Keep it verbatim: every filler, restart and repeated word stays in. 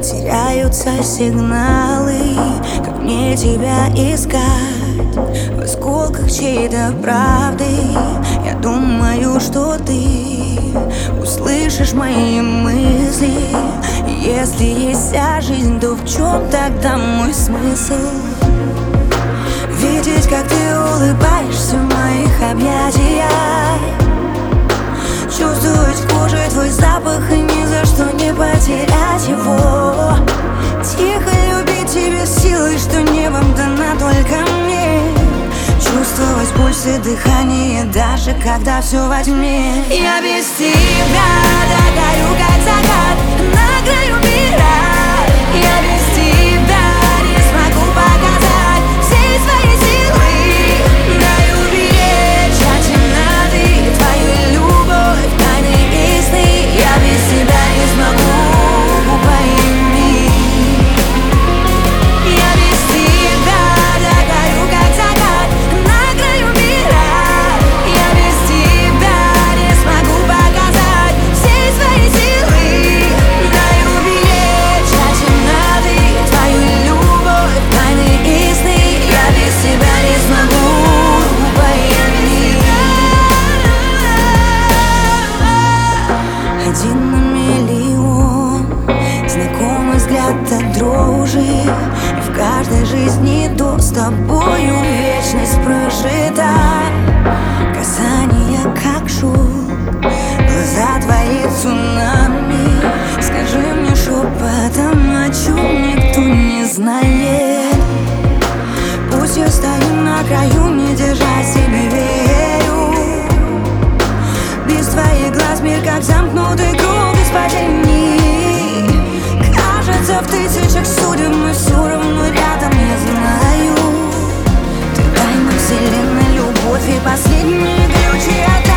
теряются сигналы, как мне тебя искать в осколках чьей-то правды. Я думаю, что ты услышишь мои мысли. Если есть вся жизнь, то в чем тогда мой смысл? Видеть, как ты улыбаешься в моих объятиях, чувствовать кожей твой запах и ни за что не потерять его. Тихо любить тебя силой, что небом дана только мне. Чувствовать пульсы, дыхание, даже когда все во тьме. Я без тебя догорю, как закат на краю мира. Я без тебя не смогу показать все свои силы. Даю беречь от темноты твою любовь, тайны и сны. Я без тебя не смогу, пойми. Я без тебя догорю, как закат на краю мира. Я без тебя не смогу показать все свои силы. Даю беречь от темноты твою любовь, тайны и сны. Я без тебя не смогу, пойми. Один на миллион, знакомый взгляд от дрожи. И в каждой жизни то с тобою вечность прожита. Касания как шум, глаза твои цунами. Скажи мне шепотом, о чем никто не знает. Пусть я стою на краю, не держа себе верю. Без твоих глаз мир как замкнутый круг без падений. Кажется, в тысячах судеб мы все равно рядом, я знаю. Ты дай нам вселенной любовь и последние ключи от